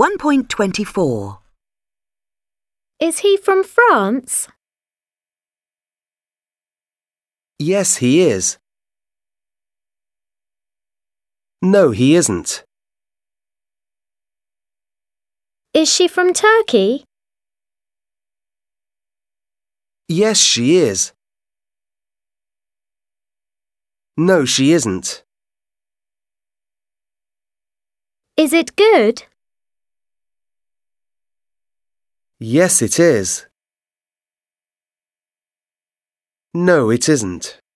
1.24. Is he from France? Yes, he is. No, he isn't. Is she from Turkey? Yes, she is. No, she isn't. Is it good? Yes, it is. No, it isn't.